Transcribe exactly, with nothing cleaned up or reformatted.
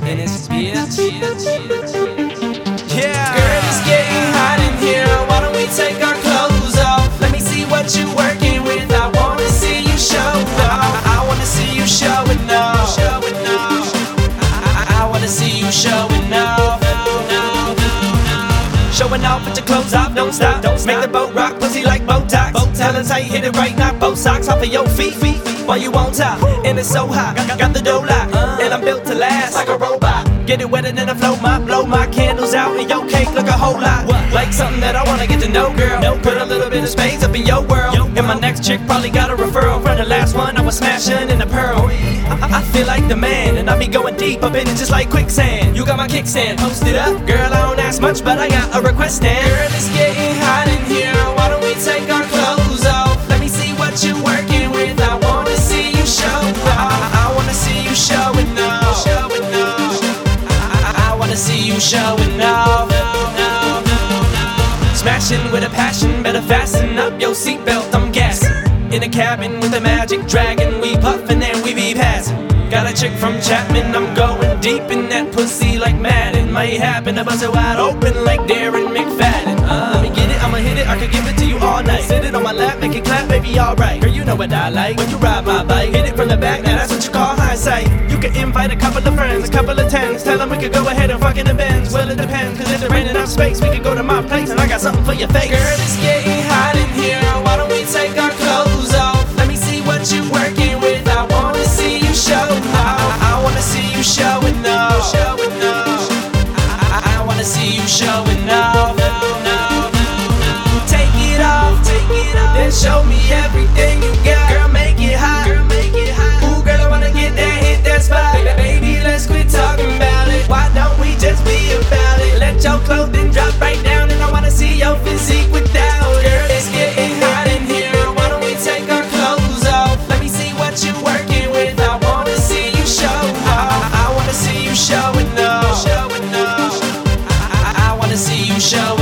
in this bitch. Yeah. Girl, it's getting hot in here. Why don't we take our clothes off? Let me see what you working with. I wanna see you show off. I wanna see you showing off. Showing off. I, I wanna see you showing off. Showing off with your clothes off, don't stop. Don't make the boat rock, pussy like Botox. Tell us how you hit it right, knock both socks off of your feet. While you on top, and it's so hot. Got, got the dough lock, and I'm built to last like a robot. Get it wetter than a flow mop, blow my candles out, and your cake look a whole lot like something that I wanna get to know, girl. Put a little bit of space up in your world, and my next chick probably got a referral from the last one. I was smashing in the pearl. I, I feel like the man, and I be going deep up in it just like quicksand. You got my kickstand, post it up, girl. I don't ask much, but I got a request stand. Girl, it's getting hot in here. Why don't we take our clothes off? Let me see what you working with. I wanna see you show off. I, I wanna see you showing off. Showing off. I, I wanna see you showing off. Smashing with a passion, better fasten up your seatbelt. I'm gassing in a cabin with a magic dragon. We puffin' and we be passing. Got a chick from Chapman, I'm going deep in that pussy like Madden. Might happen to bust it wide open like Darren McFadden. Uh, let me get it, I'ma hit it, I could give it to you all night. Sit it on my lap, make it clap, baby, alright. Girl, you know what I like, when you ride my bike. Hit it from the back, now that's what you call hindsight. You can invite a couple of friends, a couple of tens. Tell them we could go ahead and fuck in the Benz. Well, it depends, cause if there ain't enough space, we could go to my place and I got something for your face. Girl, it's getting hot in here, why don't we take our clothes off? Let me see what you working with, I wanna see you show off. I wanna see you showing off. Showing off. I, I wanna see you showing off. Take it off, take it off, then show me everything you got. Girl, make it hot. Girl, make it hot. Ooh, girl, I wanna get that, hit that spot. Baby, let's quit talking about it. Why don't we just be about it? Let your clothing drop right down, and I wanna see your physique without it. Girl, it's getting hot in here. Why don't we take our clothes off? Let me see what you working with. I wanna see you show off. I wanna see you showing off. Showing off. I, I wanna see you show